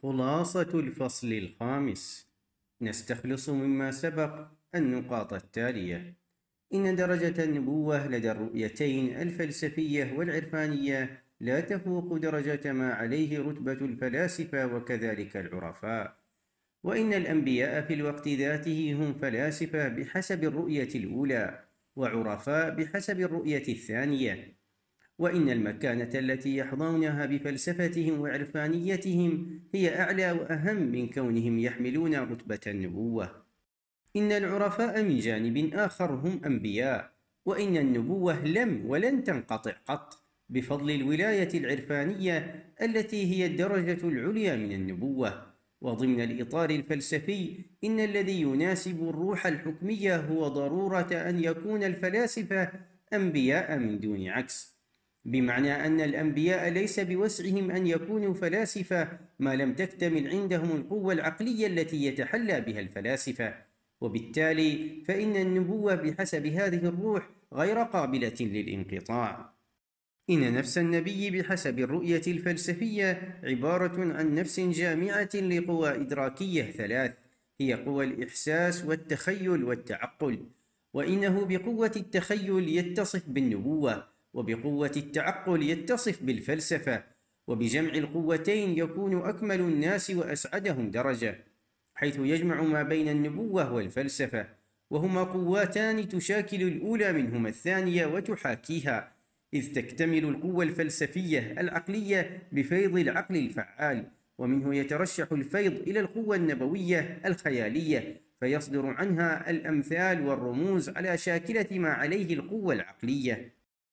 خلاصة الفصل الخامس: نستخلص مما سبق النقاط التالية. إن درجة النبوة لدى الرؤيتين الفلسفية والعرفانية لا تفوق درجة ما عليه رتبة الفلاسفة وكذلك العرفاء، وإن الأنبياء في الوقت ذاته هم فلاسفة بحسب الرؤية الأولى، وعرفاء بحسب الرؤية الثانية، وإن المكانة التي يحظونها بفلسفتهم وعرفانيتهم هي أعلى وأهم من كونهم يحملون رتبة النبوة. إن العرفاء من جانب آخر هم أنبياء، وإن النبوة لم ولن تنقطع قط بفضل الولاية العرفانية التي هي الدرجة العليا من النبوة. وضمن الإطار الفلسفي، إن الذي يناسب الروح الحكمية هو ضرورة أن يكون الفلاسفة أنبياء من دون عكس، بمعنى أن الأنبياء ليس بوسعهم أن يكونوا فلاسفة ما لم تكتمل عندهم القوة العقلية التي يتحلى بها الفلاسفة، وبالتالي فإن النبوة بحسب هذه الروح غير قابلة للانقطاع. إن نفس النبي بحسب الرؤية الفلسفية عبارة عن نفس جامعة لقوى إدراكية ثلاث، هي قوى الإحساس والتخيل والتعقل، وإنه بقوة التخيل يتصف بالنبوة، وبقوة التعقل يتصف بالفلسفة، وبجمع القوتين يكون أكمل الناس وأسعدهم درجة، حيث يجمع ما بين النبوة والفلسفة، وهما قوتان تشاكل الأولى منهما الثانية وتحاكيها، إذ تكتمل القوة الفلسفية العقلية بفيض العقل الفعال، ومنه يترشح الفيض إلى القوة النبوية الخيالية، فيصدر عنها الأمثال والرموز على شاكلة ما عليه القوة العقلية.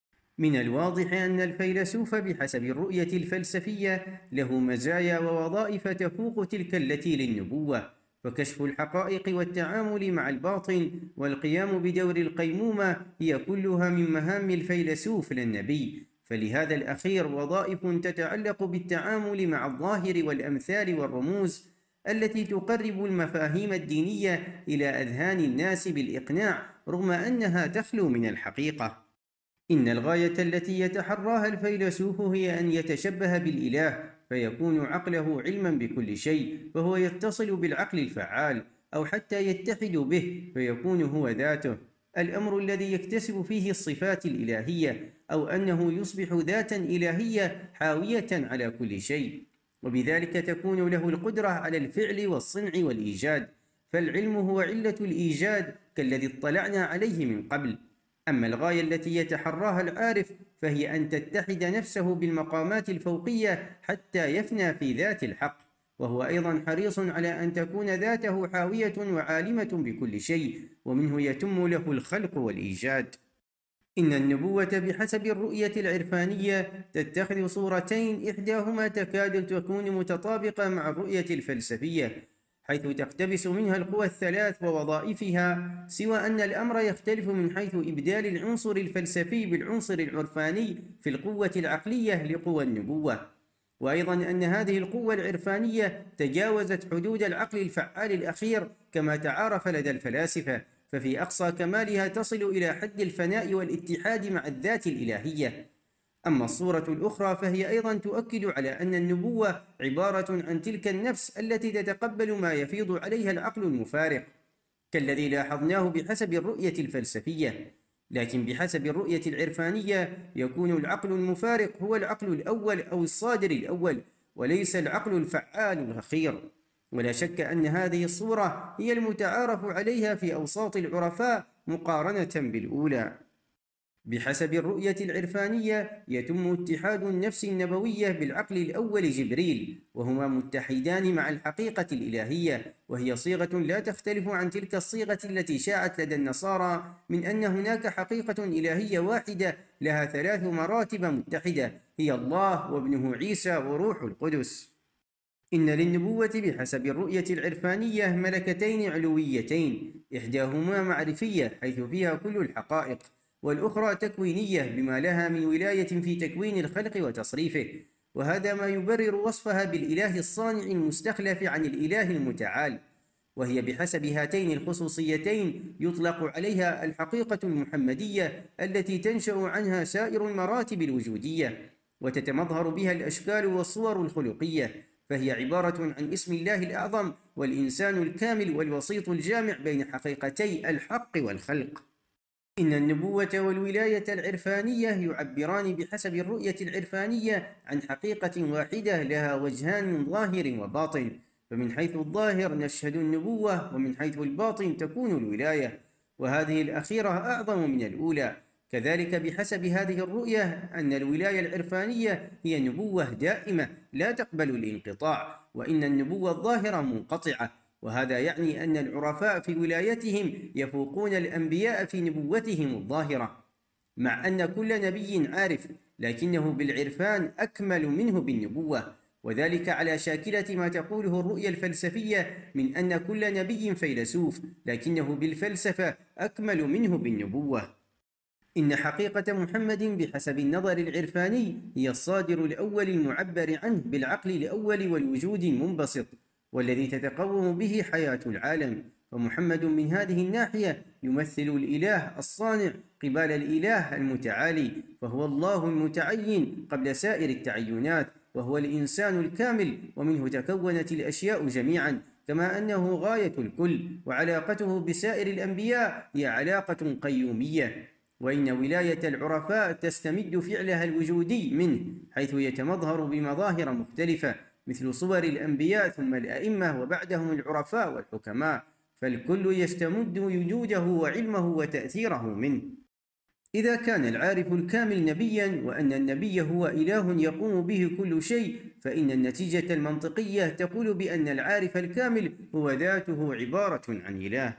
من الواضح أن الفيلسوف بحسب الرؤية الفلسفية له مزايا ووظائف تفوق تلك التي للنبوة، فكشف الحقائق والتعامل مع الباطن والقيام بدور القيمومة هي كلها من مهام الفيلسوف لا النبي، فلهذا الأخير وظائف تتعلق بالتعامل مع الظاهر والأمثال والرموز التي تقرب المفاهيم الدينية إلى أذهان الناس بالإقناع رغم أنها تخلو من الحقيقة. إن الغاية التي يتحراها الفيلسوف هي أن يتشبه بالإله، فيكون عقله علما بكل شيء، فهو يتصل بالعقل الفعال، أو حتى يتحد به فيكون هو ذاته، الأمر الذي يكتسب فيه الصفات الإلهية، أو أنه يصبح ذاتا إلهية حاوية على كل شيء، وبذلك تكون له القدرة على الفعل والصنع والإيجاد، فالعلم هو علة الإيجاد كالذي اطلعنا عليه من قبل. أما الغاية التي يتحراها العارف فهي أن تتحد نفسه بالمقامات الفوقية حتى يفنى في ذات الحق، وهو أيضا حريص على أن تكون ذاته حاوية وعالمة بكل شيء، ومنه يتم له الخلق والإيجاد. إن النبوة بحسب الرؤية العرفانية تتخذ صورتين، إحداهما تكاد تكون متطابقة مع الرؤية الفلسفية، حيث تقتبس منها القوى الثلاث ووظائفها، سوى أن الأمر يختلف من حيث إبدال العنصر الفلسفي بالعنصر العرفاني في القوة العقلية لقوى النبوة، وأيضا أن هذه القوة العرفانية تجاوزت حدود العقل الفعال الأخير كما تعارف لدى الفلاسفة، ففي أقصى كمالها تصل إلى حد الفناء والاتحاد مع الذات الإلهية. أما الصورة الأخرى فهي أيضا تؤكد على أن النبوة عبارة عن تلك النفس التي تتقبل ما يفيض عليها العقل المفارق، كالذي لاحظناه بحسب الرؤية الفلسفية، لكن بحسب الرؤية العرفانية يكون العقل المفارق هو العقل الأول أو الصادر الأول، وليس العقل الفعال الأخير. ولا شك أن هذه الصورة هي المتعارف عليها في أوساط العرفاء مقارنة بالأولى. بحسب الرؤية العرفانية يتم اتحاد النفس النبوية بالعقل الأول جبريل، وهما متحدان مع الحقيقة الإلهية، وهي صيغة لا تختلف عن تلك الصيغة التي شاعت لدى النصارى من أن هناك حقيقة إلهية واحدة لها ثلاث مراتب متحدة، هي الله وابنه عيسى وروح القدس. إن للنبوة بحسب الرؤية العرفانية ملكتين علويتين، إحداهما معرفية حيث فيها كل الحقائق، والأخرى تكوينية بما لها من ولاية في تكوين الخلق وتصريفه، وهذا ما يبرر وصفها بالإله الصانع المستخلف عن الإله المتعال، وهي بحسب هاتين الخصوصيتين يطلق عليها الحقيقة المحمدية التي تنشأ عنها سائر المراتب الوجودية، وتتمظهر بها الأشكال والصور الخلقية، فهي عبارة عن اسم الله الأعظم والإنسان الكامل والوسيط الجامع بين حقيقتي الحق والخلق. إن النبوة والولاية العرفانية يعبران بحسب الرؤية العرفانية عن حقيقة واحدة لها وجهان ظاهر وباطن، فمن حيث الظاهر نشهد النبوة، ومن حيث الباطن تكون الولاية، وهذه الأخيرة أعظم من الأولى. كذلك بحسب هذه الرؤية أن الولاية العرفانية هي نبوة دائمة لا تقبل الانقطاع، وإن النبوة الظاهرة منقطعة، وهذا يعني أن العرفاء في ولايتهم يفوقون الأنبياء في نبوتهم الظاهرة، مع أن كل نبي عارف، لكنه بالعرفان أكمل منه بالنبوة، وذلك على شاكلة ما تقوله الرؤية الفلسفية من أن كل نبي فيلسوف، لكنه بالفلسفة أكمل منه بالنبوة. إن حقيقة محمد بحسب النظر العرفاني هي الصادر الأول المعبر عنه بالعقل الأول والوجود المنبسط، والذي تتقوم به حياة العالم، فمحمد من هذه الناحية يمثل الإله الصانع قبال الإله المتعالي، فهو الله المتعين قبل سائر التعينات، وهو الإنسان الكامل ومنه تكونت الأشياء جميعا، كما أنه غاية الكل، وعلاقته بسائر الأنبياء هي علاقة قيومية. وإن ولاية العرفاء تستمد فعلها الوجودي منه، حيث يتمظهر بمظاهر مختلفة مثل صور الأنبياء ثم الأئمة وبعدهم العرفاء والحكماء، فالكل يستمد وجوده وعلمه وتأثيره منه. إذا كان العارف الكامل نبيا، وأن النبي هو إله يقوم به كل شيء، فإن النتيجة المنطقية تقول بأن العارف الكامل هو ذاته عبارة عن إله.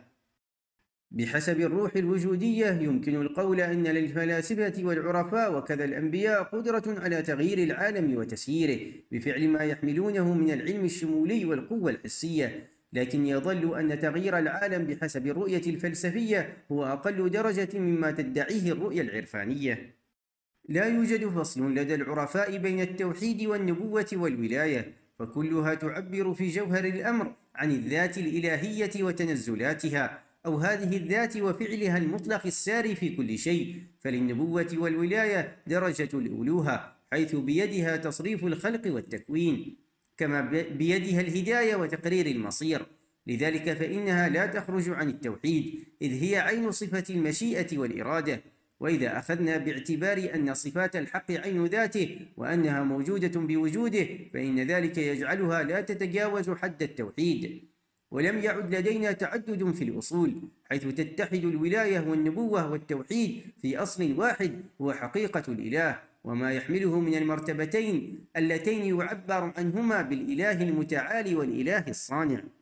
بحسب الروح الوجودية يمكن القول أن للفلاسفة والعرفاء وكذا الأنبياء قدرة على تغيير العالم وتسييره بفعل ما يحملونه من العلم الشمولي والقوة الحسية، لكن يظل أن تغيير العالم بحسب الرؤية الفلسفية هو أقل درجة مما تدعيه الرؤية العرفانية. لا يوجد فصل لدى العرفاء بين التوحيد والنبوة والولاية، فكلها تعبر في جوهر الأمر عن الذات الإلهية وتنزلاتها، أو هذه الذات وفعلها المطلق الساري في كل شيء. فللنبوة والولاية درجة الألوهة، حيث بيدها تصريف الخلق والتكوين، كما بيدها الهداية وتقرير المصير. لذلك فإنها لا تخرج عن التوحيد، إذ هي عين صفة المشيئة والإرادة. وإذا أخذنا باعتبار أن صفات الحق عين ذاته وأنها موجودة بوجوده، فإن ذلك يجعلها لا تتجاوز حد التوحيد. ولم يعد لدينا تعدد في الأصول، حيث تتحد الولاية والنبوة والتوحيد في أصل واحد هو حقيقة الإله، وما يحمله من المرتبتين اللتين يعبر عنهما بالإله المتعالي والإله الصانع.